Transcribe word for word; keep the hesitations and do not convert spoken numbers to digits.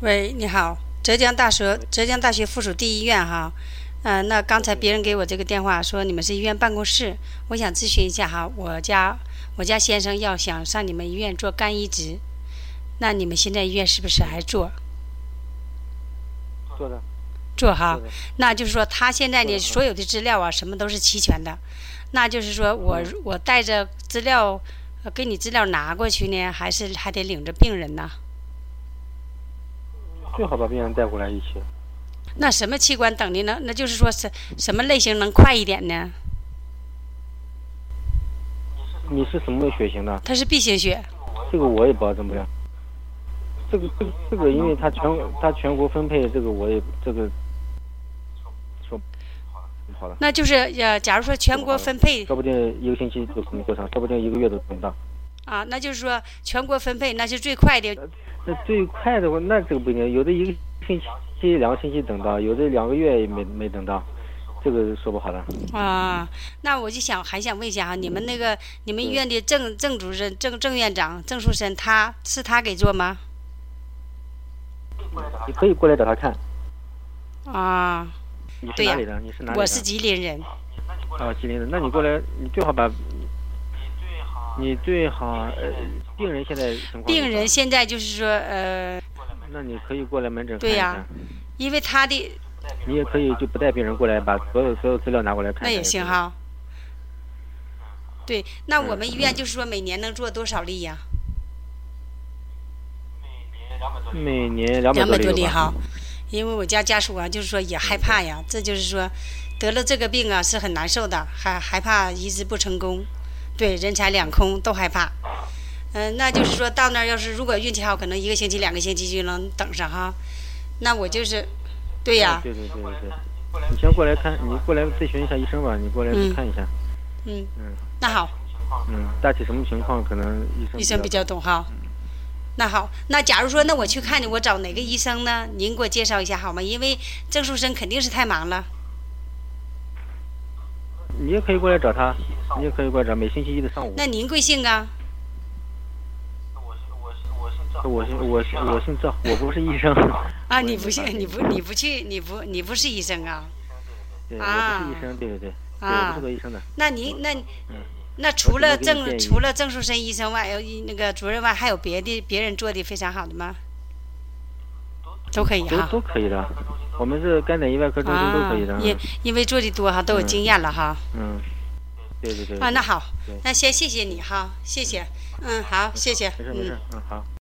喂，你好，浙江大学浙江大学附属第一医院哈。嗯、呃，那刚才别人给我这个电话说你们是医院办公室，我想咨询一下哈，我家我家先生要想上你们医院做肝移植，那你们现在医院是不是还做？ 做的。 做哈，那就是说他现在的所有的资料啊，什么都是齐全的。那就是说我我带着资料，呃给你资料拿过去呢，还是还得领着病人呢？ 最好把病人带过来一起。 那什么器官等的呢？那就是说是什么类型能快一点呢？ 你是什么血型的？ 他是 B 型血。 这个我也保证不了。这个这个这个，因为他全他全国分配，这个我也这个说不好了。 那就是呃，假如说全国分配， 说不定一个星期就可能够上，说不定一个月都等不到。 啊，那就是说全国分配那是最快的。 那最快的话，那这个不一定，有的一个星期、两个星期等到，有的两个月也没没等到，这个说不好的。 啊，那我就想还想问一下哈，你们那个你们医院的郑郑主任、郑郑院长郑树森，他是他给做吗？ 你可以过来找他看。 啊， 你是哪里的？你是哪里的？ 我是吉林人。 啊，吉林的，那你过来，你最好把。你最好呃，病人现在情况。 病人现在就是说呃。 那你可以过来门诊看一下。 对呀、啊，因为他的。 你也可以就不带病人过来，把所有所有资料拿过来看。 那也行哈。对，那我们医院就是说每年能做多少例呀、 啊？每年两百多例。 多例哈，因为我家家属啊，就是说也害怕呀，这就是说得了这个病啊是很难受的，还害怕移植不成功。对，人财两空都害怕，嗯、呃，那就是说到那儿，要是如果运气好，可能一个星期、两个星期就能等上哈。那我就是，对呀、啊。 对对对对对，你先过来看，你过来咨询一下医生吧，你过来看一下。 嗯。 嗯。嗯那好。 嗯，大体什么情况可能医生。 医生比较懂哈。嗯、那好，那假如说那我去看你，我找哪个医生呢？您给我介绍一下好吗？因为郑树森肯定是太忙了。 你也可以过来找他。你也可以过来找，每星期一的上午。 那您贵姓啊？ 我姓我姓我姓赵，我不是医生。 啊，你不信？你不你不去？你不你不是医生啊？ 对，啊、我不是医生，对对对， 啊、 对，我不是做医生的。 那您那、 嗯、 那除了郑除了郑树森医生外，那个主任外，还有别的别人做的非常好的吗？都可以哈。 都都可以的，我们这肝胆胰外科中心都可以的。 啊、因因为做的多哈，都有经验了哈。 嗯。嗯对对对。 啊，那好，那先谢谢你哈，谢谢，嗯，好，谢谢， 没事没事，嗯，好。